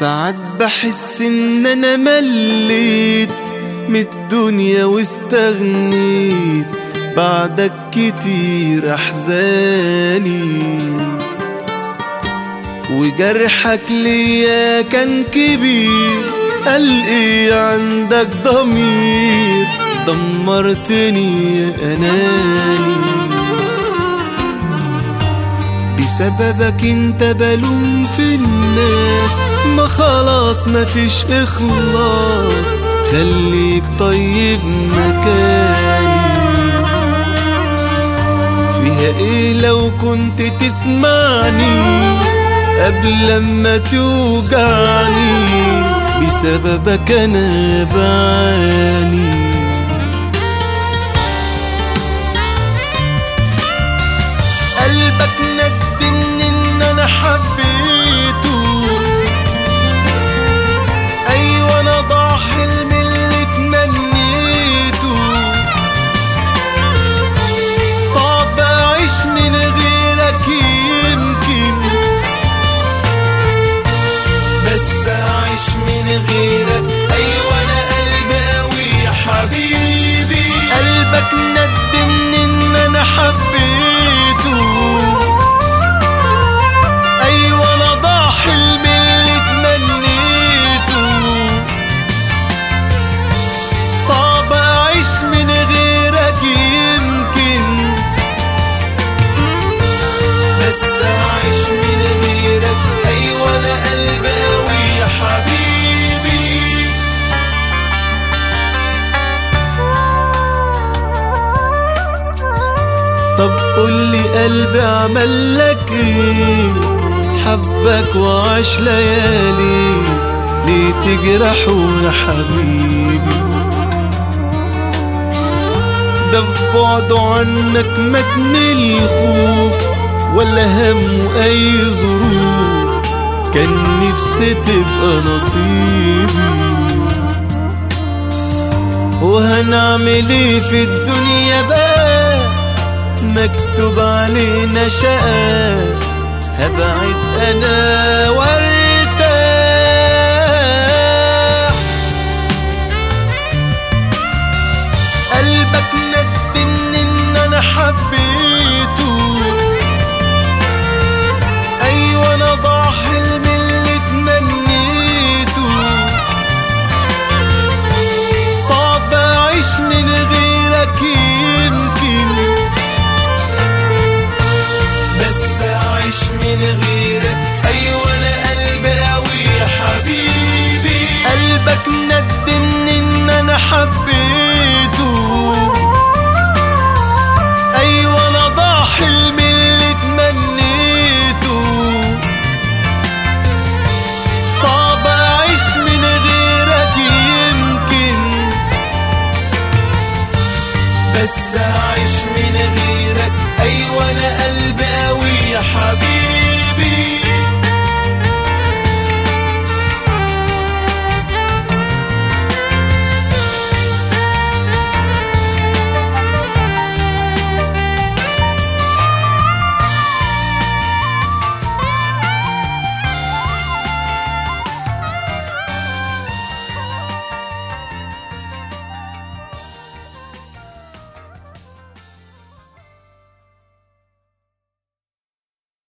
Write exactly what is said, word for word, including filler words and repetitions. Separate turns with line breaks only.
ساعات بحس ان انا مليت من الدنيا واستغنيت، بعدك كتير احزاني، وجرحك ليا كان كبير، قال ايه عندك ضمير، دمرتني يا اناني. بسببك انت بلوم في الناس، ما خلاص مفيش اخلاص، خليك طيب مكاني. فيها ايه لو كنت تسمعني قبل لما توجعني، بسببك انا بعاني. قلبك ندمني ان انا حبيته، ايوه انا ضاع حلمي اللي تمنيته، صعب اعيش من غيرك يمكن، بس اعيش من غيرك ايوه انا قلبي قوي يا حبيبي. قلبك ندمني ان انا حبيته، ايوه انا ضاع حلمي اللي تمنيته، صعب اعيش من غيرك يمكن، بس اعيش من غيرك ايوه انا قلبي قوي يا حبيبي. طب قولي قلبي عملك ايه، حبك وعاش ليالي، ليه تجرحه يا حبيبي؟ ده في بعده عنك ماتني الخوف، ولا هم اي ظروف، كان نفسي تبقى نصيبي. وهنعمل ايه في الدنيا بقى، مكتوب علينا شقاء، هبعد انا وارتاح. قلبك ندمني ان انا حبيت،